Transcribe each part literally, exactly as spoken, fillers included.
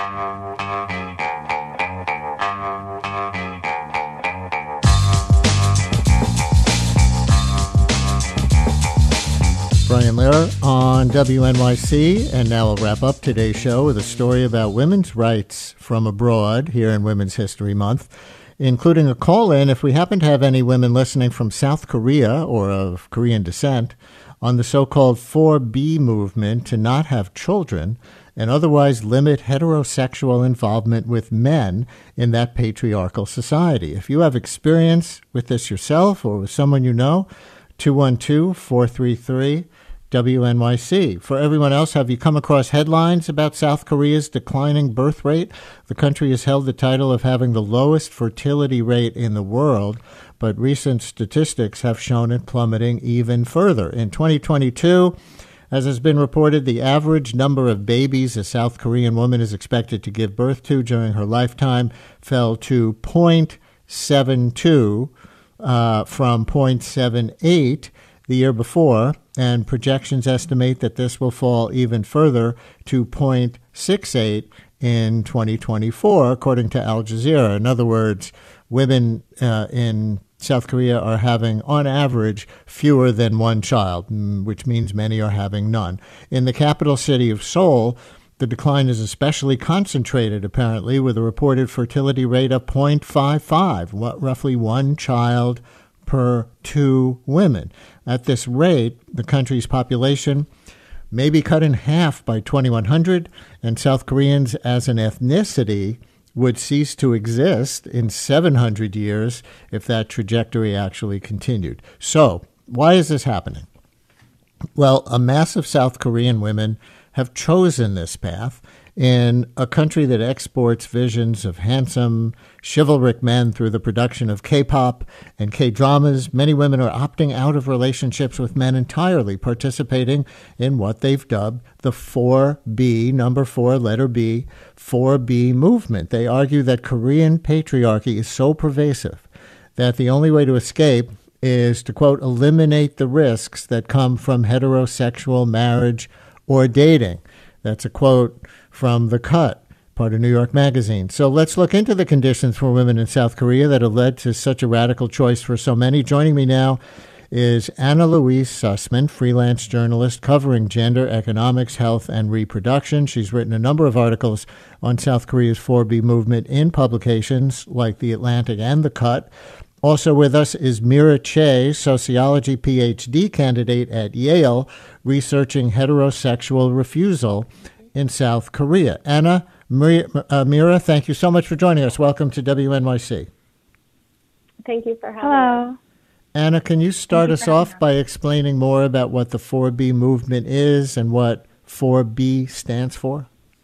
Brian Lehrer on W N Y C, and now we'll wrap up today's show with a story about women's rights from abroad here in Women's History Month, including a call-in if we happen to have any women listening from South Korea or of Korean descent on the so-called four B movement to not have children and otherwise limit heterosexual involvement with men in that patriarchal society. If you have experience with this yourself or with someone you know, two one two, four three three, W N Y C. For everyone else, have you come across headlines about South Korea's declining birth rate? The country has held the title of having the lowest fertility rate in the world, but recent statistics have shown it plummeting even further. In twenty twenty-two, as has been reported, the average number of babies a South Korean woman is expected to give birth to during her lifetime fell to zero point seven two uh, from zero point seven eight the year before, and projections estimate that this will fall even further to zero point six eight in twenty twenty-four, according to Al Jazeera. In other words, women uh, in South Korea are having, on average, fewer than one child, which means many are having none. In the capital city of Seoul, the decline is especially concentrated, apparently, with a reported fertility rate of zero point five five, roughly one child per two women. At this rate, the country's population may be cut in half by twenty-one hundred, and South Koreans as an ethnicity would cease to exist in seven hundred years if that trajectory actually continued. So, why is this happening? Well, a mass of South Korean women have chosen this path in a country that exports visions of handsome, chivalric men through the production of K-pop and K-dramas. Many women are opting out of relationships with men entirely, participating in what they've dubbed the four B, number four, letter B, four B movement. They argue that Korean patriarchy is so pervasive that the only way to escape is to, quote, eliminate the risks that come from heterosexual marriage or dating. That's a quote from The Cut, part of New York Magazine. So let's look into the conditions for women in South Korea that have led to such a radical choice for so many. Joining me now is Anna Louise Sussman, freelance journalist covering gender, economics, health, and reproduction. She's written a number of articles on South Korea's four B movement in publications like The Atlantic and The Cut. Also with us is Mira Che, sociology P H D candidate at Yale, researching heterosexual refusal in South Korea. Anna, Mira, uh, Mira, thank you so much for joining us. Welcome to W N Y C. Thank you for having Hello. us. Anna, can you start us off by explaining more about what the four B movement is and what four B stands for?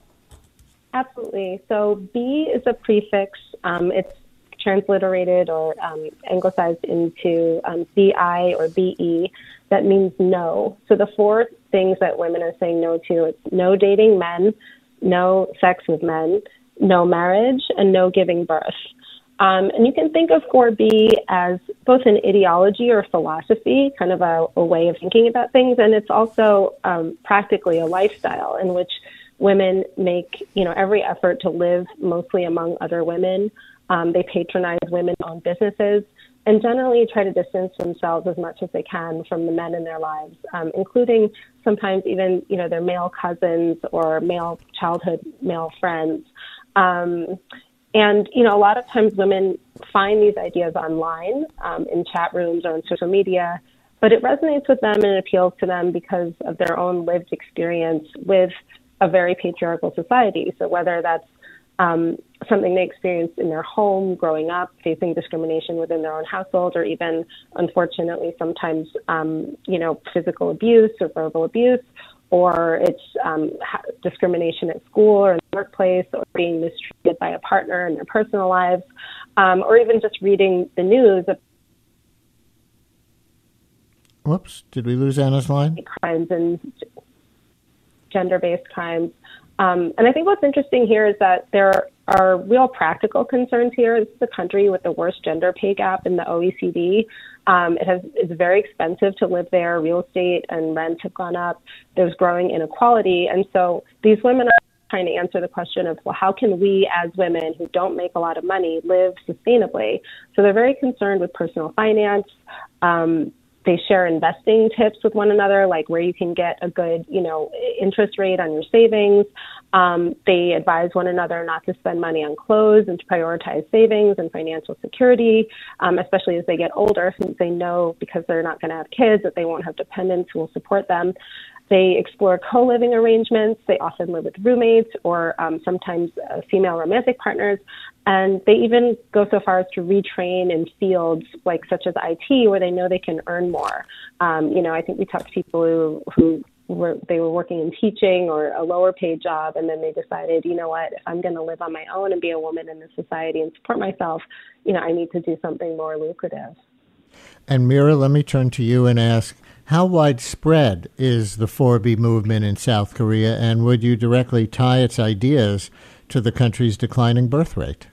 Absolutely. So B is a prefix. Um, it's transliterated or um, anglicized into um, B I or B E. That means no. So the four things that women are saying no to, it's no dating men, no sex with men, no marriage, and no giving birth. Um, and you can think of four B as both an ideology or philosophy, kind of a, a way of thinking about things, and it's also um, practically a lifestyle in which women make, you know, every effort to live mostly among other women. Um, they patronize women-owned businesses and generally try to distance themselves as much as they can from the men in their lives, um, including sometimes even, you know, their male cousins or male childhood male friends. Um, and, you know, a lot of times women find these ideas online um, in chat rooms or on social media, but it resonates with them and it appeals to them because of their own lived experience with a very patriarchal society. So whether that's Um, something they experienced in their home growing up, facing discrimination within their own household, or even, unfortunately, sometimes, um, you know, physical abuse or verbal abuse, or it's um, ha- discrimination at school or in the workplace, or being mistreated by a partner in their personal lives, um, or even just reading the news of Whoops, did we lose Anna's line? crimes and gender-based crimes. Um, and I think what's interesting here is that there are real practical concerns here. This is a country with the worst gender pay gap in the O E C D. Um, it has it's very expensive to live there. Real estate and rents have gone up. There's growing inequality. And so these women are trying to answer the question of, well, how can we as women who don't make a lot of money live sustainably? So they're very concerned with personal finance. Um, They share investing tips with one another, like where you can get a good, you know, interest rate on your savings. Um, they advise one another not to spend money on clothes and to prioritize savings and financial security, um, especially as they get older, since they know because they're not going to have kids that they won't have dependents who will support them. They explore co-living arrangements. They often live with roommates or um, sometimes uh, female romantic partners. And they even go so far as to retrain in fields like such as I T, where they know they can earn more. Um, you know, I think we talked to people who, who were, they were working in teaching or a lower paid job, and then they decided, you know what, if I'm going to live on my own and be a woman in this society and support myself, you know, I need to do something more lucrative. And Mira, let me turn to you and ask, how widespread is the four B movement in South Korea, and would you directly tie its ideas to the country's declining birth rate?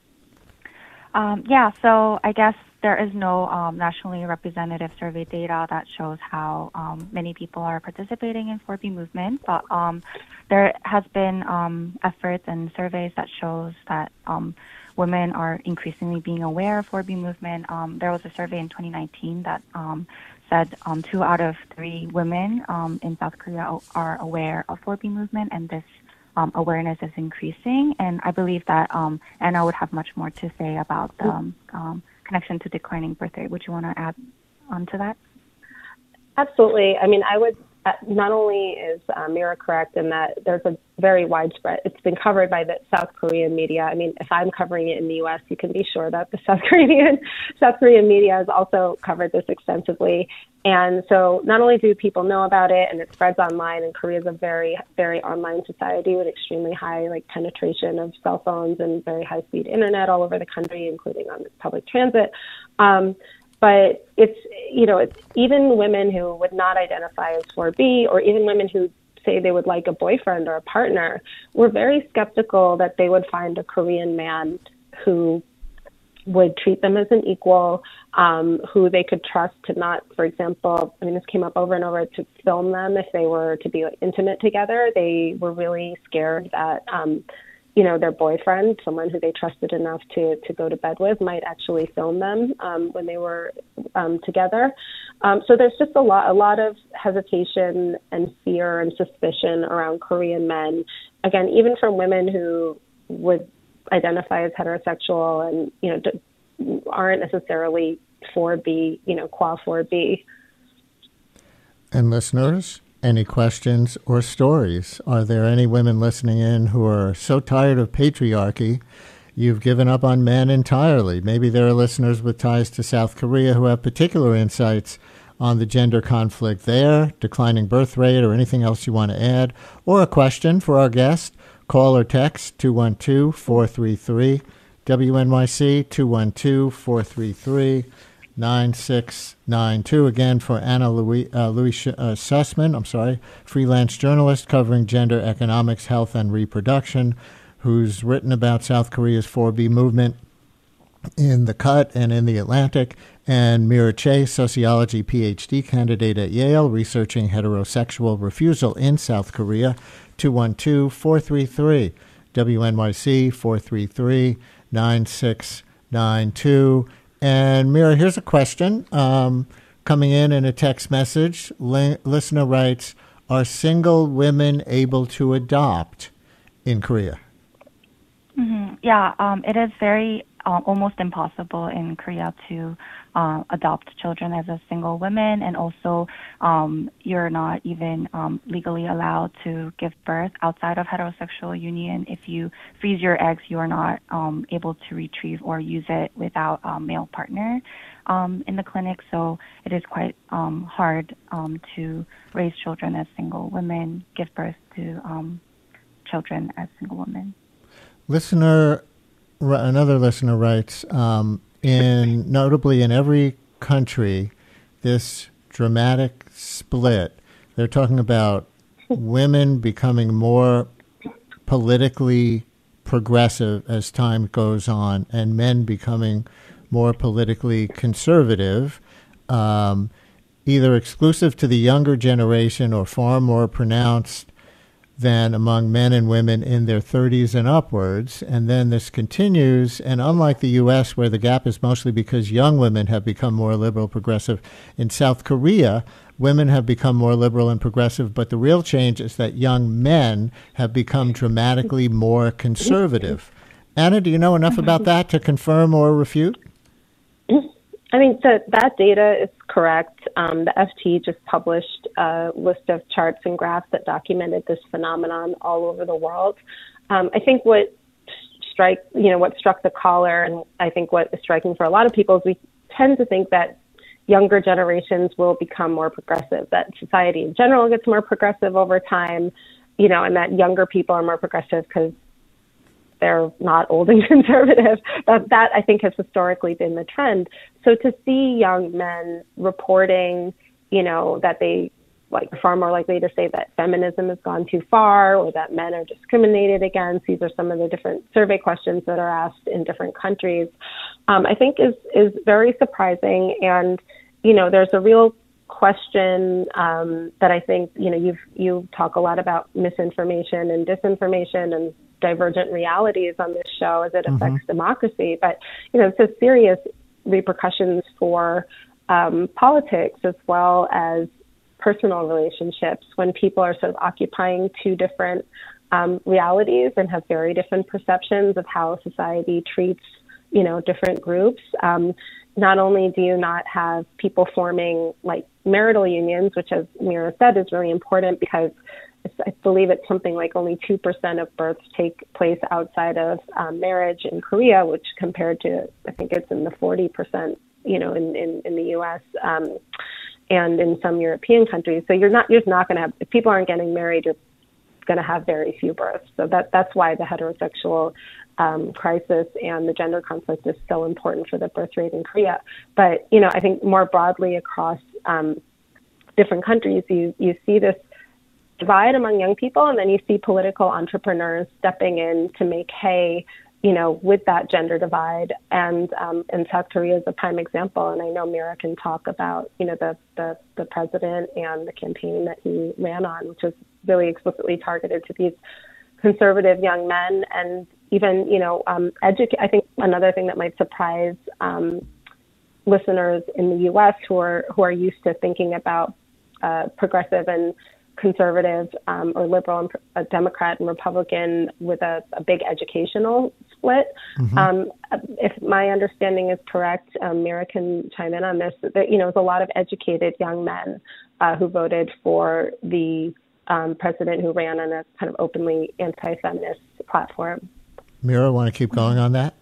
Um, yeah, so I guess there is no um, nationally representative survey data that shows how um, many people are participating in four B movement, but um, there has been um, efforts and surveys that shows that um, women are increasingly being aware of four B movement. Um, there was a survey in twenty nineteen that um, said um, two out of three women um, in South Korea are aware of four B movement, and this um, awareness is increasing. And I believe that um, Anna would have much more to say about the um, um, connection to declining birth rate. Would you want to add on to that? Absolutely. I mean, I would, uh, not only is uh, Mira correct in that there's a very widespread, it's been covered by the South Korean media. I mean, if I'm covering it in the U S, you can be sure that the South Korean, South Korean media has also covered this extensively. And so not only do people know about it and it spreads online, and Korea is a very, very online society with extremely high like penetration of cell phones and very high speed internet all over the country, including on public transit. Um, But it's, you know, it's even women who would not identify as four B, or even women who say they would like a boyfriend or a partner, were very skeptical that they would find a Korean man who would treat them as an equal, um, who they could trust to not, for example, I mean, this came up over and over, to film them if they were to be like, intimate together. They were really scared that, um, you know, their boyfriend, someone who they trusted enough to, to go to bed with, might actually film them um, when they were um, together. Um, so there's just a lot, a lot of hesitation and fear and suspicion around Korean men. Again, even from women who would identify as heterosexual and, you know, d- aren't necessarily four B, you know, qua four B. And listeners, any questions or stories? Are there any women listening in who are so tired of patriarchy you've given up on men entirely? Maybe there are listeners with ties to South Korea who have particular insights on the gender conflict there, declining birth rate, or anything else you want to add, or a question for our guest. Call or text two one two, four three three, W N Y C, two one two, four three three, nine six nine two. Again, for Anna Louis, uh, Louis uh, Sussman, I'm sorry, freelance journalist covering gender economics, health, and reproduction, who's written about South Korea's four B movement in The Cut and in The Atlantic, and Mira Che, sociology P H D candidate at Yale, researching heterosexual refusal in South Korea, two one two, four three three, W N Y C, four three three, nine six nine two. And Mira, here's a question um, coming in in a text message. Li- listener writes, are single women able to adopt in Korea? Mm-hmm. Yeah, um, it is very uh, almost impossible in Korea to uh, adopt children as a single woman, and also um, you're not even um, legally allowed to give birth outside of heterosexual union. If you freeze your eggs, you are not um, able to retrieve or use it without a male partner um, in the clinic. So it is quite um, hard um, to raise children as single women, give birth to um, children as single women. Listener, another listener writes, um, in notably in every country, this dramatic split, they're talking about women becoming more politically progressive as time goes on and men becoming more politically conservative, um, either exclusive to the younger generation or far more pronounced than among men and women in their thirties and upwards. And then this continues, and unlike the U S, where the gap is mostly because young women have become more liberal, progressive, in South Korea, women have become more liberal and progressive, but the real change is that young men have become dramatically more conservative. Anna, do you know enough about that to confirm or refute? I mean, the, that data is correct. Um, the F T just published a list of charts and graphs that documented this phenomenon all over the world. Um, I think what strike, you know, what struck the caller, and I think what is striking for a lot of people is we tend to think that younger generations will become more progressive, that society in general gets more progressive over time, you know, and that younger people are more progressive because they're not old and conservative. That, that, I think, has historically been the trend. So to see young men reporting, you know, that they like are far more likely to say that feminism has gone too far or that men are discriminated against. These are some of the different survey questions that are asked in different countries. Um, I think is is very surprising. And, you know, there's a real question um, that I think, you know, you've you talk a lot about misinformation and disinformation and divergent realities on this show as it affects mm-hmm. democracy. But, you know, it's a serious repercussions for um, politics as well as personal relationships when people are sort of occupying two different um, realities and have very different perceptions of how society treats, you know, different groups. Um, not only do you not have people forming like marital unions, which, as Mira said, is really important because I believe it's something like only two percent of births take place outside of um, marriage in Korea, which compared to, I think it's in the forty percent, you know, in, in, in the U S um, and in some European countries. So you're not, you're just not going to have, if people aren't getting married, you're going to have very few births. So that that's why the heterosexual um, crisis and the gender conflict is so important for the birth rate in Korea. But, you know, I think more broadly across um, different countries, you, you see this divide among young people, and then you see political entrepreneurs stepping in to make hay, you know, with that gender divide. And um, and South Korea is a prime example. And I know Mira can talk about, you know, the, the, the president and the campaign that he ran on, which was really explicitly targeted to these conservative young men. And even, you know, um, educate. I think another thing that might surprise um, listeners in the U S who are who are used to thinking about uh, progressive and conservative um, or liberal and a Democrat and Republican with a, a big educational split. Mm-hmm. Um, if my understanding is correct, um, Mira can chime in on this, that, you know, there's a lot of educated young men uh, who voted for the um, president who ran on a kind of openly anti-feminist platform. Mira, want to keep going on that?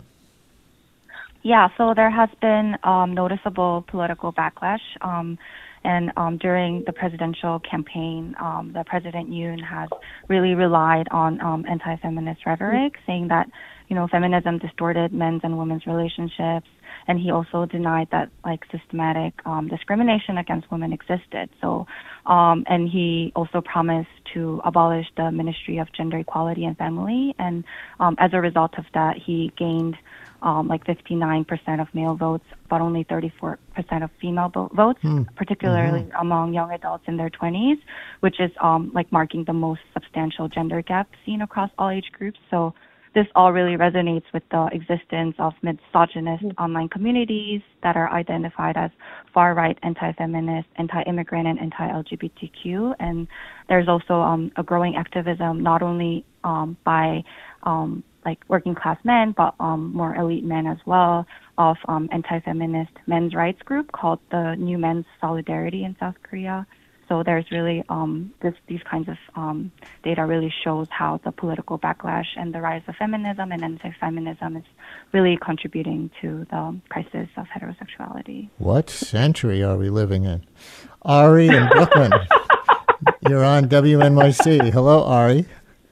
Yeah, so there has been um, noticeable political backlash. Um, And um, during the presidential campaign, um, the President Yoon has really relied on um, anti-feminist rhetoric, saying that, you know, feminism distorted men's and women's relationships. And he also denied that, like, systematic um, discrimination against women existed. So, um, and he also promised to abolish the Ministry of Gender Equality and Family. And um, as a result of that, he gained Um, like fifty-nine percent of male votes, but only thirty-four percent of female bo- votes, mm. particularly mm-hmm. among young adults in their twenties, which is um, like marking the most substantial gender gap seen across all age groups. So this all really resonates with the existence of misogynist mm. online communities that are identified as far-right, anti-feminist, anti-immigrant, and anti-L G B T Q. And there's also um, a growing activism not only um, by um, like working class men, but um, more elite men as well, of um, anti-feminist men's rights group called the New Men's Solidarity in South Korea. So there's really um, this, these kinds of um, data really shows how the political backlash and the rise of feminism and anti-feminism is really contributing to the crisis of heterosexuality. What century are we living in? Ari in Brooklyn, you're on W N Y C. Hello, Ari.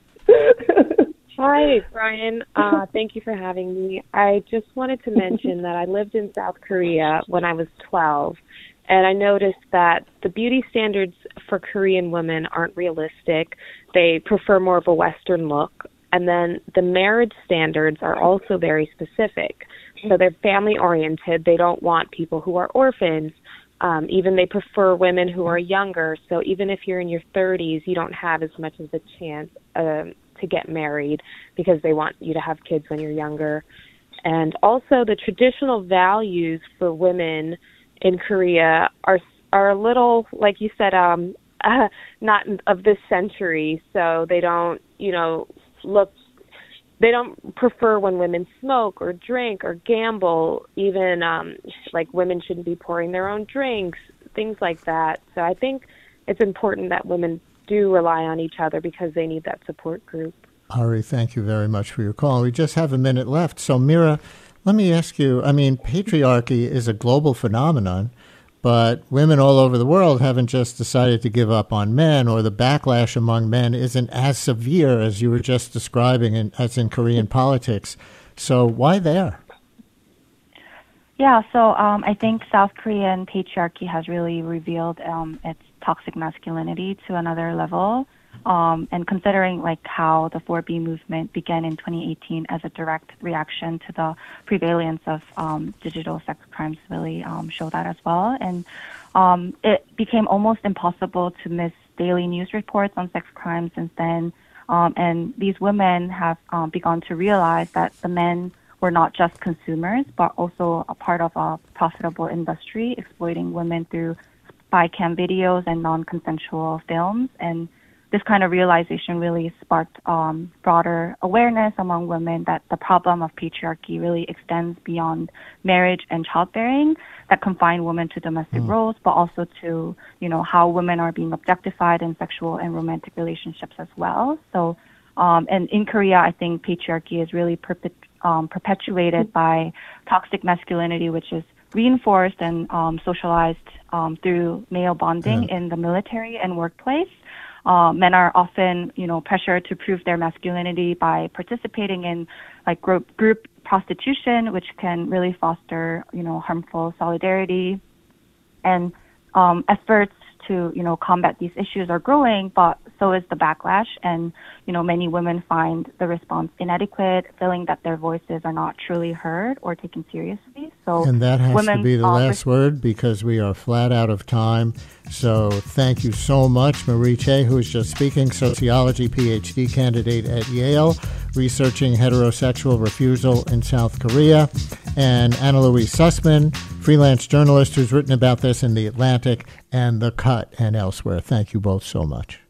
Hi, Brian. Uh, thank you for having me. I just wanted to mention that I lived in South Korea when I was twelve, and I noticed that the beauty standards for Korean women aren't realistic. They prefer more of a Western look. And then the marriage standards are also very specific. So they're family-oriented. They don't want people who are orphans, Um, even they prefer women who are younger. So even if you're in your thirties, you don't have as much of a chance um, to get married because they want you to have kids when you're younger. And also the traditional values for women in Korea are are a little, like you said, um, uh, not of this century. So they don't, you know, look, they don't prefer when women smoke or drink or gamble, even um, like women shouldn't be pouring their own drinks, things like that. So I think it's important that women do rely on each other because they need that support group. Ari, thank you very much for your call. We just have a minute left. So, Mira, let me ask you, I mean, patriarchy is a global phenomenon, but women all over the world haven't just decided to give up on men, or the backlash among men isn't as severe as you were just describing in, as in Korean politics. So why there? Yeah, so um, I think South Korean patriarchy has really revealed um, its toxic masculinity to another level. Um, and considering like how the four B movement began in twenty eighteen as a direct reaction to the prevalence of um, digital sex crimes really um, show that as well. And um, it became almost impossible to miss daily news reports on sex crimes since then. Um, and these women have um, begun to realize that the men were not just consumers, but also a part of a profitable industry exploiting women through spy cam videos and non-consensual films. And this kind of realization really sparked um, broader awareness among women that the problem of patriarchy really extends beyond marriage and childbearing, that confine women to domestic mm. roles, but also to, you know, how women are being objectified in sexual and romantic relationships as well. So, um, and in Korea, I think patriarchy is really perpet- um, perpetuated by toxic masculinity, which is reinforced and um, socialized um, through male bonding mm. in the military and workplace. Uh, men are often, you know, pressured to prove their masculinity by participating in like group group prostitution, which can really foster, you know, harmful solidarity. And um, efforts to, you know, combat these issues are growing, but so is the backlash. And, you know, many women find the response inadequate, feeling that their voices are not truly heard or taken seriously. So, and that has women, to be the uh, last word because we are flat out of time. So thank you so much, Marie Chae, who is just speaking, sociology P H D candidate at Yale, researching heterosexual refusal in South Korea, and Anna Louise Sussman, freelance journalist who's written about this in The Atlantic and The Cut and elsewhere. Thank you both so much.